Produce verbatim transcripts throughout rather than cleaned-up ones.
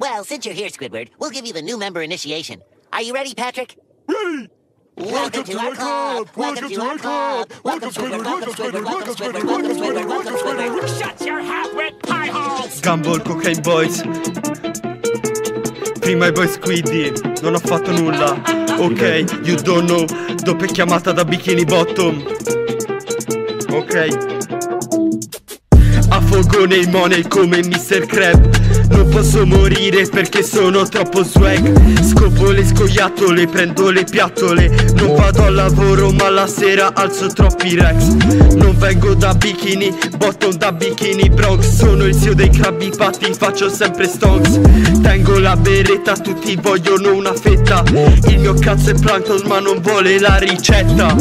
Well, since you're here, Squidward, we'll give you the new member initiation. Are you ready, Patrick? Ready! Welcome to our club! Welcome to our club! Welcome, Squidward! Welcome, Squidward! Welcome, Squidward! Welcome, Squidward! Welcome, Squidward! Shut your half-wit pie holes! Gumball, Cocaine Boys. Prima i Boy Squiddy, non ho fatto nulla. Ok, you don't know. Doppia chiamata da Bikini Bottom. Ok. Affogo nei money come mister Crab. Non posso morire perché sono troppo swag. Scopo le scoiattole, prendo le piattole. Non vado al lavoro ma la sera alzo troppi rex. Non vengo da Bikini Bottom, da Bikini Bronx. Sono il zio dei crabbi patti, faccio sempre stonks. Tengo la beretta, tutti vogliono una fetta. Il mio cazzo è plankton ma non vuole la ricetta.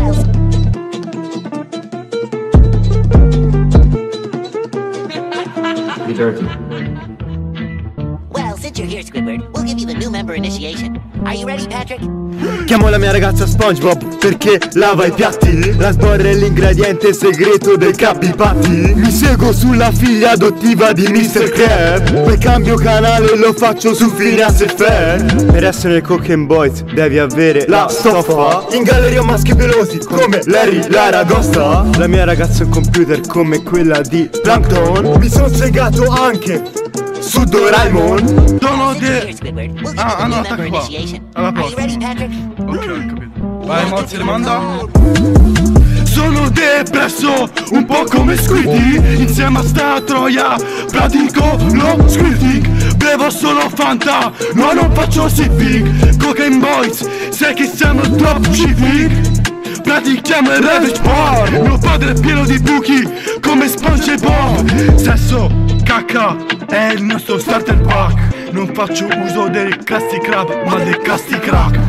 Be dirty. Well, since you're here, Squidward, we'll give you the new member initiation. Are you ready, Patrick? Chiamo la mia ragazza SpongeBob perché lava i piatti. La sborra è l'ingrediente segreto dei capipatti. Mi seguo sulla figlia adottiva di mister Crab. Poi cambio canale e lo faccio su Phineas e Ferb. Per essere Cocaine Boys devi avere la stoffa. In galleria ho maschi pelosi come Larry l'Aragosta. La mia ragazza è un computer come quella di Plankton. Mi son segato anche su Doraemon. Sono Since you're de... here, Squidward, we'll give Ah, you the ah, new no, member attacca qua. initiation. Alla Are you prossima. ready, Patrick? Ok, ho capito. Vai, Mozzi, rimanda. Sono depresso, un po' come Squiddy. Insieme a sta troia pratico lo squirting. Bevo solo Fanta, no non faccio sipping. Cocaine Boys, sai che siamo top civic. Pratichiamo il revenge porn. Mio padre è pieno di buchi come SpongeBob. Sesso, cacca, è il nostro starter pack. Non faccio uso del Krusty Krab ma del Krusty Crack.